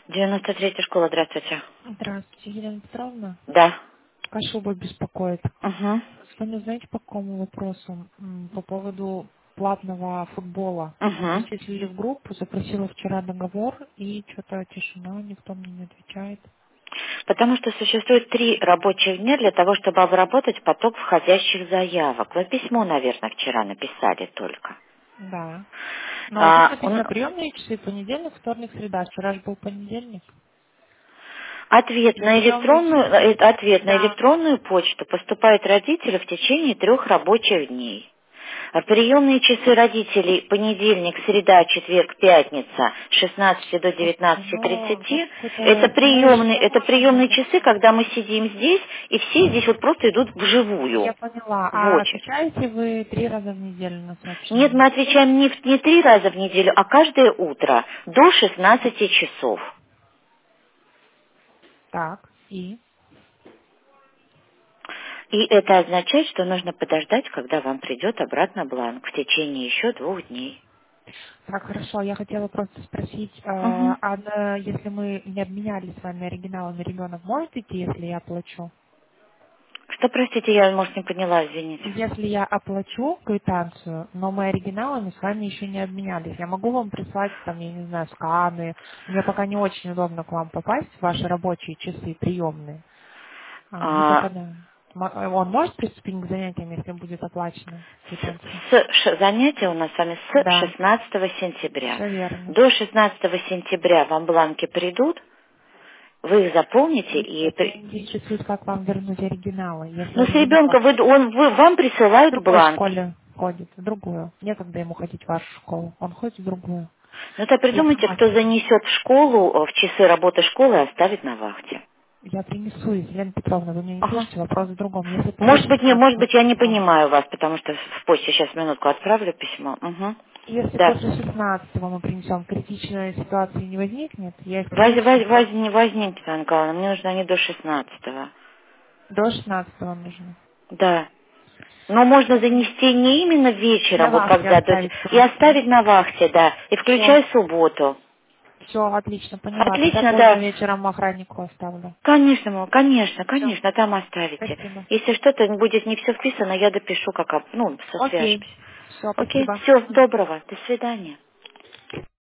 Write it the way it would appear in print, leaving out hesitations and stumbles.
93-я школа, здравствуйте. Здравствуйте, Елена Петровна. Да. Кашуба беспокоит. Угу. Звоню, знаете, по какому вопросу? По поводу платного футбола. Мы Угу. зачислили в группу, запросила вчера договор, и что-то тишина, никто мне не отвечает. Потому что существует 3 рабочих дня для того, чтобы обработать поток входящих заявок. Вы письмо, наверное, вчера написали только. Да. Но вот тут А, написано приемные часы, понедельник, вторник, среда. Вчера же был понедельник. ответ И на приемные часы. ответ на Да. электронную почту поступает родителю в течение 3 рабочих дней. А приемные часы родителей понедельник, среда, четверг, пятница с 16 до Господи, ну тут 19:30. Это какой-то приемные, человеческий это фактор приемные надо. часы, когда мы сидим здесь, и все здесь вот просто идут Я вживую, поняла. в А очередь. отвечаете вы 3 раза в неделю на Нет, сообщение? мы отвечаем не 3 раза в неделю, а каждое утро до 16 часов. Так, и? И это означает, что нужно подождать, когда вам придет обратно бланк в течение еще 2 дней. Так, хорошо, я хотела просто спросить, Мгм. если мы не обменялись с вами оригиналами, ребенок может идти, если я оплачу? Что, простите, я, может, не поняла, извините. Если я оплачу квитанцию, но мы оригиналами с вами еще не обменялись, я могу вам прислать, там, я не знаю, сканы. Мне пока не очень удобно к вам попасть, в ваши рабочие часы приемные. Не А, попадаем. Он может приступить к занятиям, если будет оплачена квитанция? Занятия у нас с вами с Да, 16 сентября. все верно. До 16 сентября вам бланки придут, вы их заполните и... Нет, меня интересует, как вам вернуть оригиналы, если Ну, с оригиналы ребенка вам в присылают другой бланки. школе ходит, в другую. Некогда ему ходить в вашу школу. Он ходит в другую. Ну, то Я придумайте, сама кто принесу. занесет в школу в часы работы школы и оставит на вахте. Я принесу, Елена Петровна, вы меня не Ага. слышите, вопрос в другом. Если до Может 16 быть, я не числа. понимаю вас, потому что в почте сейчас минутку отправлю письмо. Угу. Если Да. после 16 мы принесем, критичной ситуации не возникнет, я их принесу. Возьмите, Анна Николаевна, мне нужно они до 16. До 16 нужно. Да. Но можно занести не именно вечером, На вот вахте когда оставить и просто, да? оставить на вахте, да, и Все. включая субботу. Все, отлично, поняла. Тогда Отлично, поздно да. вечером охраннику оставлю. Конечно, конечно, Все. конечно, там оставите. Спасибо. Если что-то будет не все вписано, я допишу, как, Окей. свяжемся. Все, Окей, спасибо. все, доброго, до свидания.